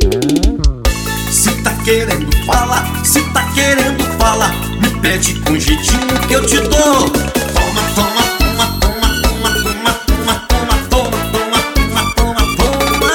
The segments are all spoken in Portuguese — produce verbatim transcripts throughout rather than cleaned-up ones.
Se tá querendo falar, se tá querendo falar, me pede com jeitinho que eu te dou. Toma, toma, toma, toma, toma, toma, toma, toma, toma, toma, toma, toma, toma.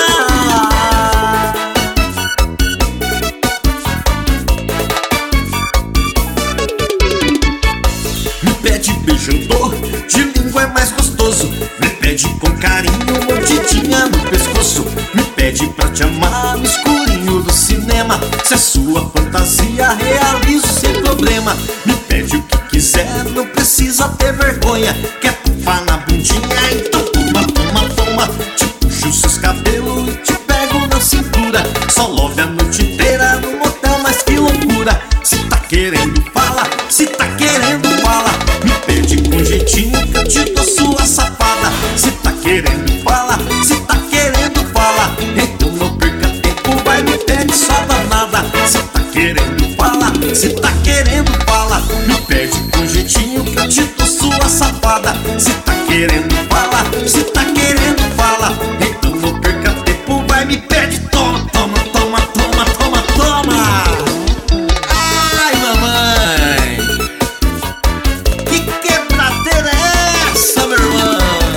Me pede beijando, de língua é mais gostoso. Me pede com carinho, mordidinha no pescoço. Me pede pra te amar no escurinho do cinema. Se é sua fantasia, realizo sem problema. Me pede o que quiser, não precisa ter vergonha. Quer pufar na bundinha? Então toma, toma, toma. Te puxo os seus cabelos e te pego na cintura. Só love a noite inteira no motel, mas que loucura. Se tá querendo, fala. Se tá querendo, fala. Me pede com jeitinho que eu te dou, sua safada. Se tá querendo, fala. Se tá querendo, fala. Então não perca tempo, vai, me pede só danada. Se tá querendo, fala. Se tá querendo, fala. Me pede com jeitinho que eu te dou, sua safada. Se tá querendo, fala. Se tá querendo, fala. Então não perca tempo, vai, me pede. Toma, toma, toma, toma, toma, toma. Ai, mamãe, que quebradeira é essa, meu irmão?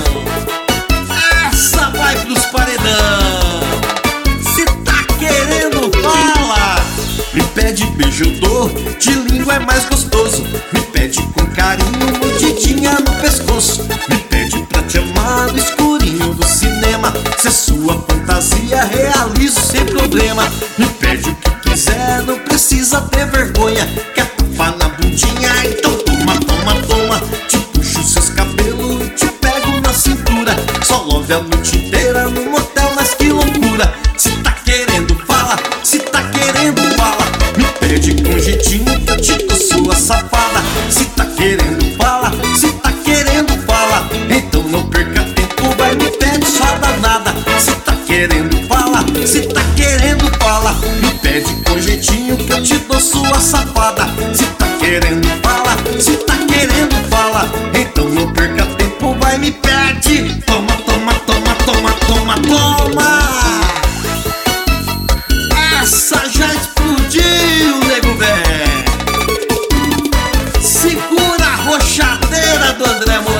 Essa vai pros paredão. Se tá querendo, fala. Me pede beijo, eu dou, de língua é mais gostoso. Me pede com carinho, mordidinha no pescoço. Me pede pra te amar no escurinho do cinema. Se é sua fantasia, realizo sem problema. Me pede o que quiser, não precisa ter vergonha. Quer tufar na bundinha? Então toma, toma, toma. Te puxo os seus cabelos e te pego na cintura. Só love a noite inteira no motel, mas que loucura. Se tá querendo, fala. Se tá querendo, fala. Me pede com jeitinho que eu te dou, sua safada. Se tá querendo, fala. Se tá querendo, fala. Então não perca tempo, vai, me pede só danada. Se tá querendo, fala. Se tá querendo, fala. Me pede com jeitinho que eu te dou, sua safada. Se tá querendo, fala. Se tá querendo, fala. Então não perca tempo, vai, me pede. Toma, toma, toma, toma, toma, toma. Essa já explodiu, nego velho. Segura a roxadeira do André Moura.